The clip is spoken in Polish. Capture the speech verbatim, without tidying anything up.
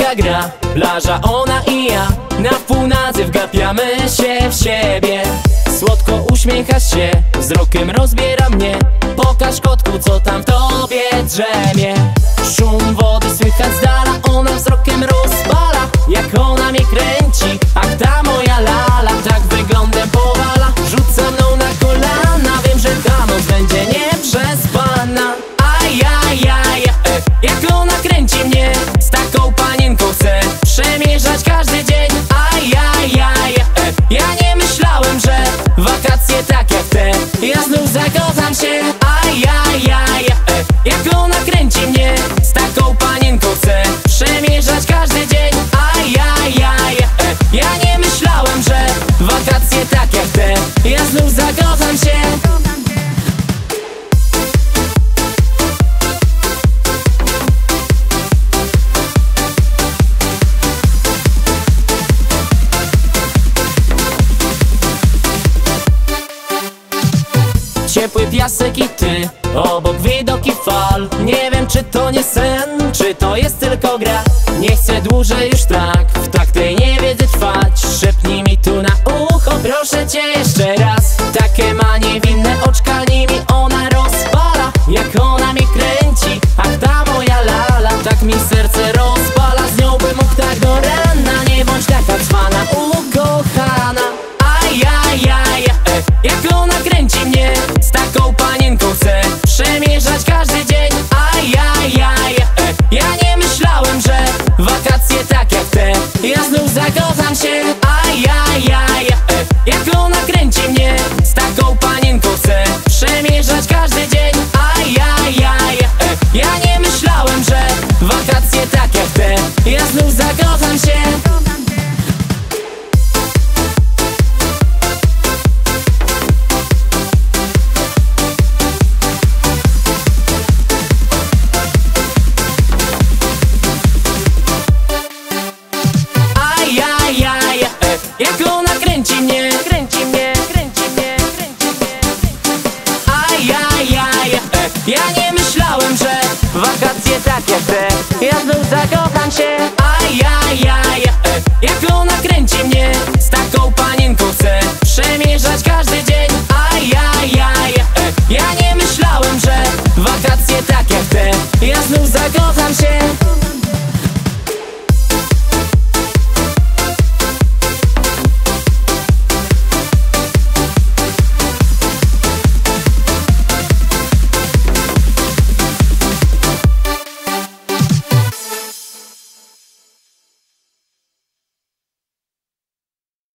taka gra, plaża ona i ja. Na północy wgapiamy się w siebie. Słodko uśmiechasz się, wzrokiem rozbiera mnie. Pokaż kotku, co tam w tobie drzemie. Szum wody słychać z dala, ona wzrokiem rozpala. Jak ona mnie kręci, ach ta moja lala. Tak wyglądem powala, rzuca mną na kolana. Wiem, że ta noc będzie nieprzespana. Ajajaj, e, jak ona kręci mnie. Z taką panienką chcę przemierzać każdy dzień. Ajajaj, e, ja nie myślałem, że wakacje tak jak te. Ja znów zakocham się. Ajajaj, e, jak ona kręci mnie. Z taką panienką chcę przemierzać każdy dzień. Ajajaj, e, ja nie myślałem, że wakacje tak jak te. Ja znów zakocham się. Ciepły piasek i ty, obok widoki fal. Nie wiem, czy to nie sen, czy to jest tylko gra. Nie chcę dłużej już tak w tak tej niewiedzy trwać. Szepnij mi tu na ucho, proszę cię jeszcze raz. Takie ma niewinne oczka, nimi ona rozpala. Jak ona mnie kręci, ach ta moja lala. Tak mi serce rozpala, z nią bym mógł tak do rana. Nie bądź taka cwana, ukochana. Ajajaj, e, jak ona kręci mnie. Z taką panienką chcę przemierzać każdy dzień. Ajajaj, e, ja nie myślałem, że wakacje tak jak te. Ja znów zakocham się. Ajajaj, e, jak ona kręci mnie. Z taką panienką chcę przemierzać każdy dzień. Ajajaj, e, ja nie myślałem, że wakacje tak jak te. Ja znów zakocham się. Jak ona kręci mnie, kręci mnie, kręci mnie, kręci mnie. Ajajaj, e, ja nie myślałem, że wakacje tak jak te. Ja znów zakocham się.